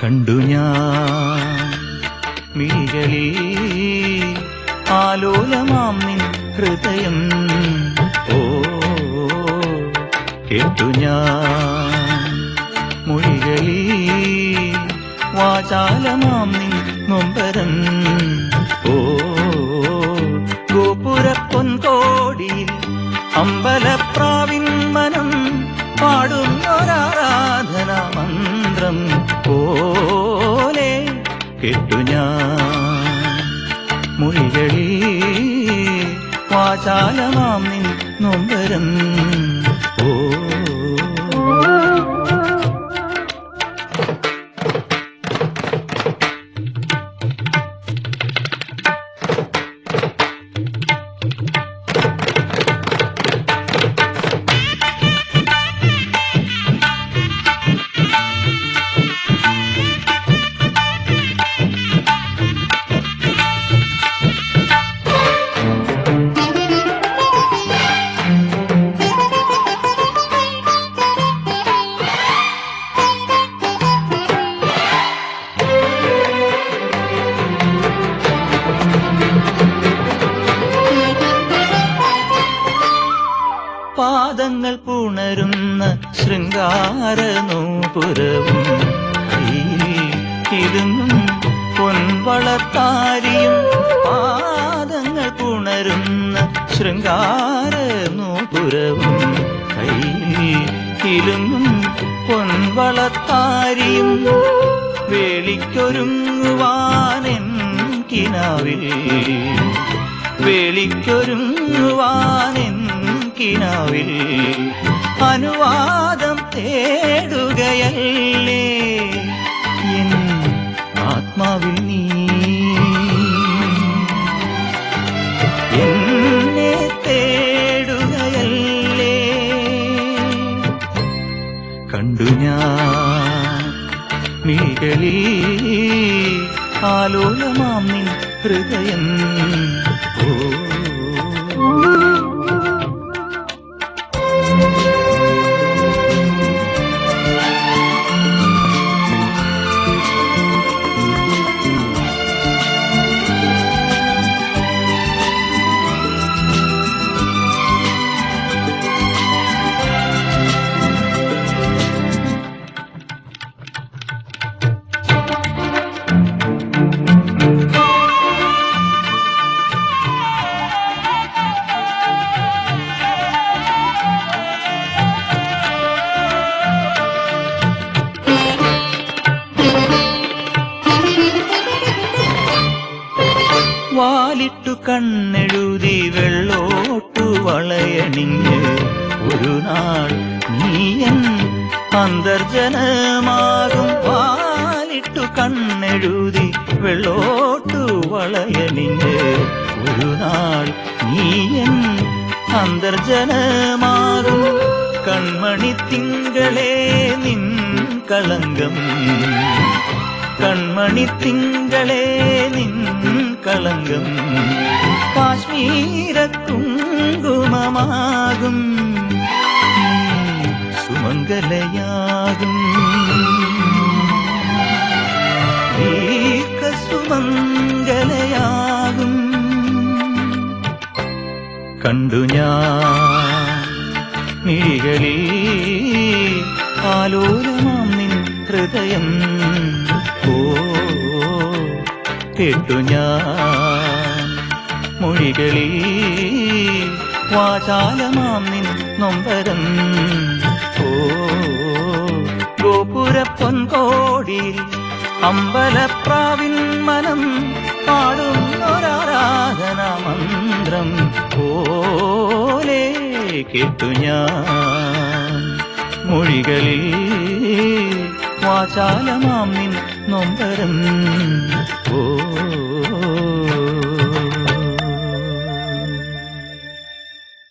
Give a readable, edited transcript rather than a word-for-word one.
കണ്ടു ഞാൻ മിഴികളിൽ ആലോലമാം നിൻ ഹൃദയം. ഓ കേട്ടു ഞാൻ മൊഴികളിൽ വാചാലമാം നിൻ നൊമ്പരം. ഓ ഗോപുരപ്പൊൻകോടിയിൽ അമ്പലപ്രാവിൻ മനം പാടുന്നൊരാരാധനാ മന്ത്രം പോലെ കേട്ടു ഞാൻ മൊഴികളിൽ വാചാലമാം നിൻ നൊമ്പരം. ഓ പാദങ്ങൾ പുണരുന്ന ശൃംഗാരനൂപുരവും കയ്യിലിരുന്നും പൊൻവളത്താരിയും. പാദങ്ങൾ പുണരുന്ന ശൃംഗാരനൂപുരവും കയ്യിലിരുന്നും പൊൻവളത്താരിയും. വേളിക്കൊരുങ്ങുവാനെൻ കിനാവിൽ വേളിക്കൊരുങ്ങുവാനെൻ കിനാവിൽ അനുവാദം തേടുകയല്ലേ എൻ ആത്മാവിൽ നീ. എന്നെ തേടുകയല്ലേ. കണ്ടു ഞാൻ മിഴികളിൽ ആലോലമാം നിൻ ഹൃദയം. ഓ വാലിട്ടു കണ്ണെഴുതി വെള്ളോട്ടു വളയണിഞ്ഞ് ഒരു നാൾ നീയൻ അന്തർജനമാകും. വാലിട്ടു കണ്ണെഴുതി വെള്ളോട്ടു വളയണിഞ്ഞ് ഒരു നാൾ നീയൻ അന്തർജനമാകും. കൺമണി തിങ്കളേ നിൻ കളങ്കം കൺമണി തിങ്കളേ നിൻ കളങ്കം കാശ്മീര കുങ്കുമമാകും. സുമംഗലയാകും സുമംഗലയാകും. കണ്ടു ഞാൻ മിഴികളിൽ ആലോലമാം നിൻ ഹൃദയം. ഓ കേട്ടു ഞാൻ മൊഴികളിൽ വാചാലമാം നിൻ നൊമ്പരം. ഓ ഗോപുരപ്പൊൻകോടിയിൽ അമ്പലപ്രാവിൻ മനം പാടുന്നൊരാരാധനാ മന്ത്രം പോലെ കേട്ടു ഞാൻ മൊഴികളിൽ വാചാലമാം നിൻ നൊമ്പരം. ഓ